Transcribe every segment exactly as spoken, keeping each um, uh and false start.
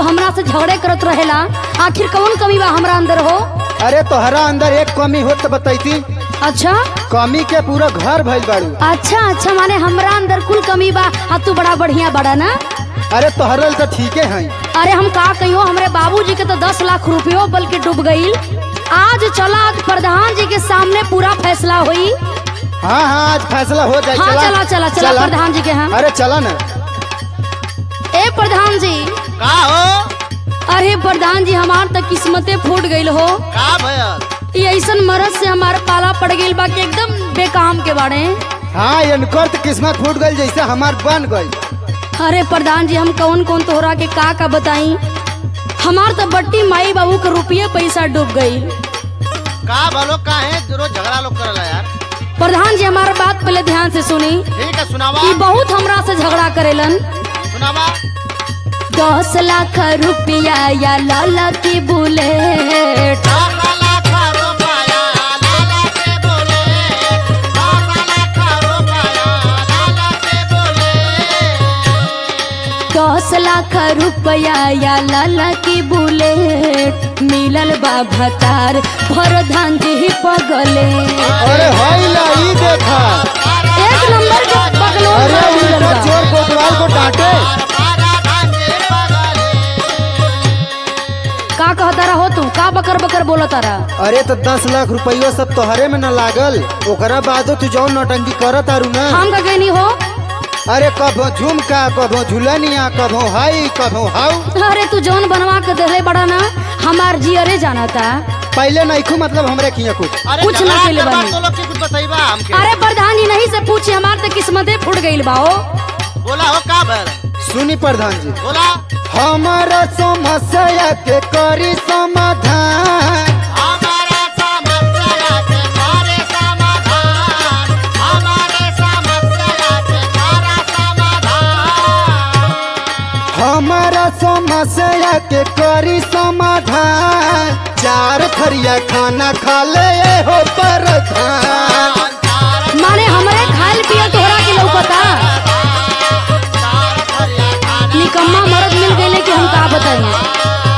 हमरा से झगड़े करत रहेला। आखिर कौन कमी बा हमरा अंदर हो? अरे तोहरा अंदर एक कमी हो तो बताईती। अच्छा कमी के पूरा घर भइल बाड़ू। अच्छा अच्छा माने हमरा अंदर कुल कमी बा आ तू बड़ा बढ़िया बड़ा ना। अरे तोहरा तो ठीके है। अरे हम का कहियो हमरे बाबूजी के तो दस लाख रुपयो बल्कि डूब गईल। आज चला आज प्रधान जी के सामने पूरा फैसला हुई। हाँ हाँ आज फैसला हो जाए। हाँ चला चला चला प्रधान जी के। हाँ अरे चला ना। ए प्रधान जी का हो? अरे प्रधान जी हमार तक किस्मते फूट गईल हो। का भयल? ये ऐसन मरद से हमारे पाला पड़ गईल बा कि एकदम बेकाम के बाड़े। हाँ इनकर तो किस्मत फूट गई जैसे हमार बन गई। अरे प्रधान जी हम कौन कौन तोहरा के का का बताई। हमार तो बट्टी माई बाबू के रुपये पैसा डूब गई। का भलो का है रोज झगड़ा लोग करला यार। प्रधान जी हमारा बात पहले ध्यान से सुनी। ठीक है सुनावा। कि बहुत हमरा से झगड़ा करेलन। सुनावा। दस लाख रुपया या लाला की बुलेट। दस लाख रुपया या लाला की बुलेट मिलल बा भतार प्रधान जी पगले। अरे हाय ला ई देखा एक नंबर का बगलों अरे में मिलल उनका बा। चोर कोतवाल को डांटे। का कहता रहो तू का बकर बकर बोलता रहा। अरे तो दस लाख रुपया सब तोहरे में न लागल। ओकरा बादो तू जौन नौटंकी करत आरू ना। हम का कहनी हो। अरे कभो झुमका कभो झुलनिया कभो हाई कभो हाउ। अरे तू जौन बनवा के देले बड़ा ना हमार जी अरे जाना था। पहले नहीं खू मतलब हमरे किया कुछ कुछ ना केले बानी। तो लोग के कुछ बताइबा हमके। अरे प्रधान जी नहीं से पूछे हमार तो किस्मते फूट गईल बाओ। बोला हो का भयल? सुनी प्रधान जी बोला। हमारा समस्या के करी समाधान। हमारा समस्या के करे समाधान। हमारे समस्या के करे समाधान। हमारा समस्या के करी समाधान। चार थरिया खाना खा ले हो प्रधान। माने हमरे खाल पियल तोहरा के लौकता। निकम्मा मर्द मिल गए कि हम का बताई।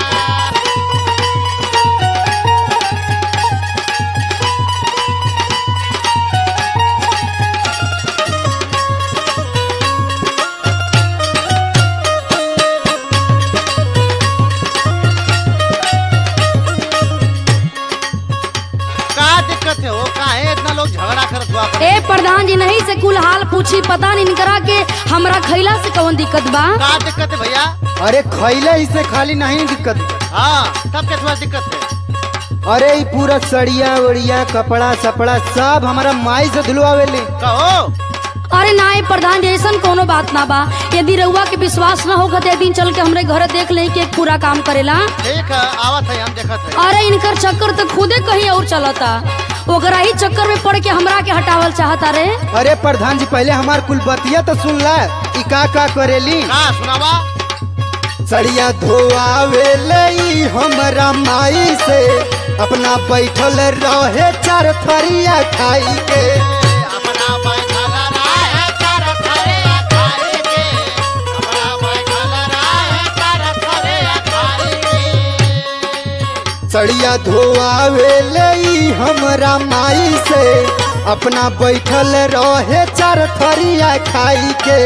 दिक्कत है हो काहे इतना लोग झगड़ा करत हुआ। ए प्रधान जी नहीं से कुल हाल पूछी पता नहीं करा के हमरा खैला से कौन दिक्कत बा। का दिक्कत है भैया? अरे खैले ही से खाली नहीं दिक्कत। हाँ तब क्या तुम्हारी दिक्कत है? अरे ई पूरा सड़िया उड़िया कपड़ा सपड़ा सब हमारा माई से धुलवावेली। कहो। अरे ना ए प्रधान जी ऐसा कोनो बात ना बा। यदि रउआ के विश्वास न होगा तो एक दिन चल के हमरे घर देख ले कि एक पूरा काम करेला। ठीक है आवत है हम देखत है। अरे इनकर चक्कर तो खुदे कहीं और चलता। ओकरा ही चक्कर में पड़ के हमरा के हटावल चाहता रे। अरे प्रधान जी पहले हमार कुल बतिया तो सुन ला। ई का का करेली। का सुनावा। सड़िया धोआवेले ई हमरा माई से अपना बैठल रहे चार थरिया खाई के। अपना बैठल रहे चार थरिया खाई के। अपना बैठल रहे चार थरिया खाई के। सड़िया धोआवेले ई हमरा माई से अपना बैठल रहे चार थरिया खाई के।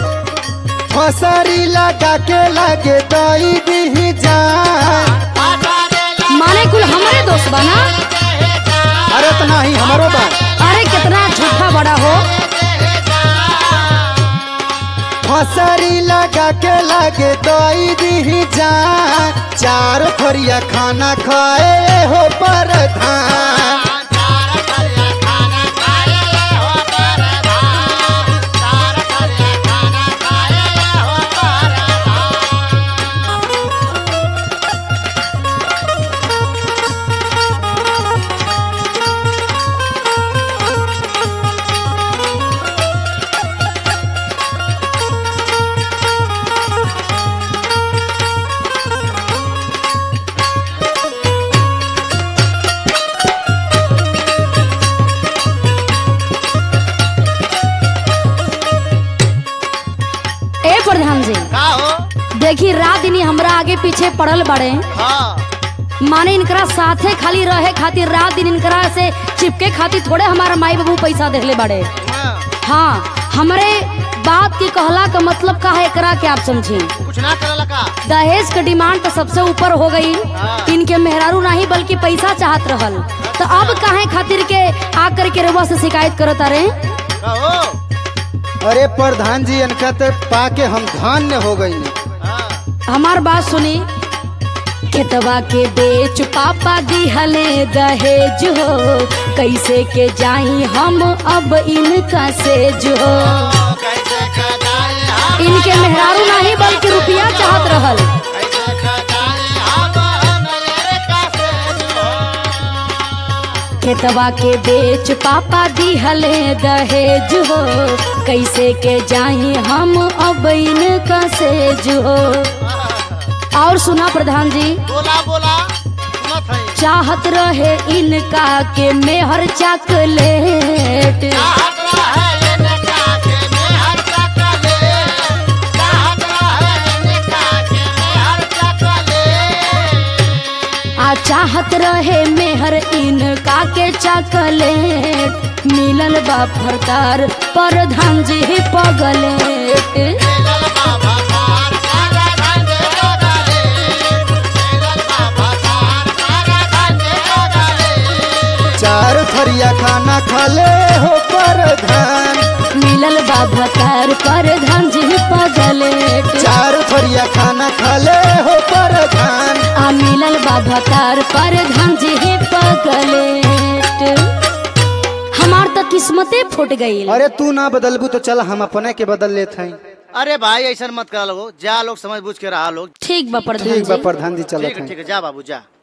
फसरी लगा के लगे दई दी जान। माने कुल हमरे दोस्त बना। अरे तो नहीं हमारो बा। अरे कितना झूठा बड़ा हो। फसरी लगा के लगे दई दी जान। चार थरिया खाना खाए हो प्रधान। आगे पीछे पड़ल बड़े। हाँ माने इनकरा साथे खाली रहे खातिर रात दिन इनकरा से चिपके खातिर थोड़े हमारा माई बाबू पैसा देले बड़े। हाँ, हाँ हमरे बात की कहला का मतलब का है एकरा के आप समझी। कुछ ना करला का। दहेज का डिमांड तो सबसे ऊपर हो गई। हाँ। इनके मेहरारू नहीं बल्कि पैसा चाहत रहल। तो अब काहे खातिर के आकर के रउआ से शिकायत करत अरे। कहो। अरे प्रधान जी इनका तो पाके हम धन्य हो गई। हाँ, हमार बात सुनी। खेतवा के बेच पापा दिहले दहेज हो, कैसे के जाई हम अब इनका सेज हो। कैसे का जाए हम इनके मेहरारू नहीं बल्कि रुपया चाहत रहल। कैसे का जाए हम नजर का सेज हो। खेतवा के बेच पापा दिहले दहेज हो, कैसे के जाई हम अब इनका सेज हो। और सुना प्रधान जी। बोला बोला सुनत है। चाहत रहे इनका के मेहर चॉकलेट। चाहत रहे इनका के मेहर चॉकलेट। चाहत रहे इनका के मेहर चॉकलेट। आ चाहत रहे मेहर इनका के चॉकलेट। मिलल बा फरकार प्रधान जी पगलेट। मिलल बाबा तार सारा धंधे ओगले। मिलल बाबा तार सारा धंधे ओगले। चार थरिया खाना खाले हो प्रधान। मिलल बा भतार प्रधान जी पगलेट। चार थरिया खाना खाले हो प्रधान। आ मिलल बा भतार प्रधान जी पगलेट। हमार तो किस्मते फूट गई। अरे तू ना बदलबू तो चल हम अपने के बदल लेते हैं। अरे भाई ऐसा मत करा लोग, जा लोग समझ बूझ के रहा लोग। ठीक बा प्रधान ठीक बा जी। प्रधान जी चलत ठीक है हैं। ठीक है, जा बाबू जा।